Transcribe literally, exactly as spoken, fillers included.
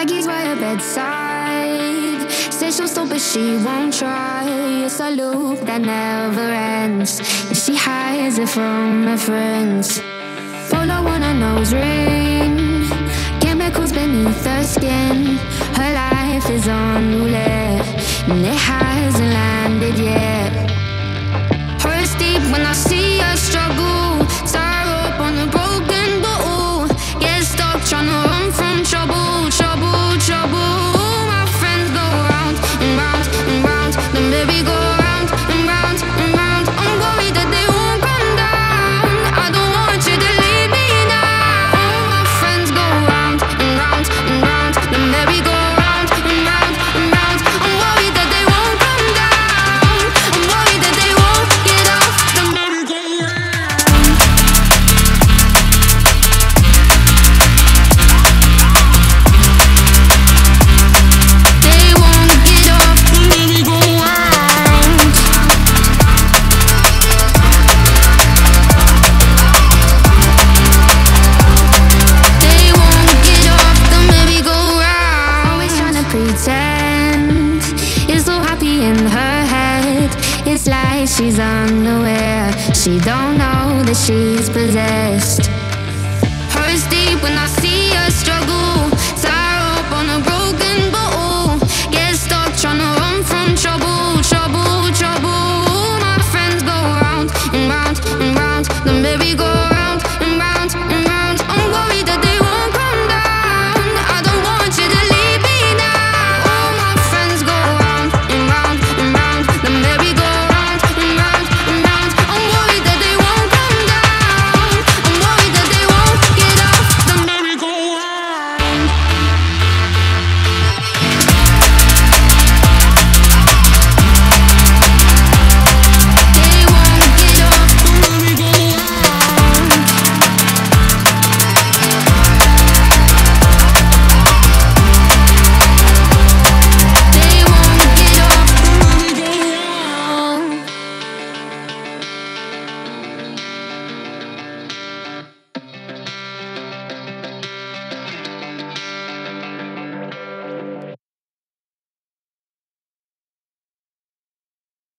baggies by her bedside. Says she'll stop but she won't try. It's a loop that never ends, and she hides it from her friends. Polo on her nose ring, chemicals beneath her skin. Her life is on roulette, and it hasn't landed yet. Hurts deep when I see her struggle. Star up on a broken bottle. Get stuck trying to run from trouble, trouble, trouble. My friends go round and round and round, then baby go round and round and round. I'm worried that they won't come down. I don't want you to leave me now. My friends go round and round and round, then baby go round and round and round. I'm worried that they won't come down. I'm worried that they won't get off, then baby go round. They won't get off, then baby go round. They won't get off, then baby go round. Always trying to pretend is so happy in her head. It's like she's unaware. She don't know that she's possessed. Hurts deep when I see her struggle.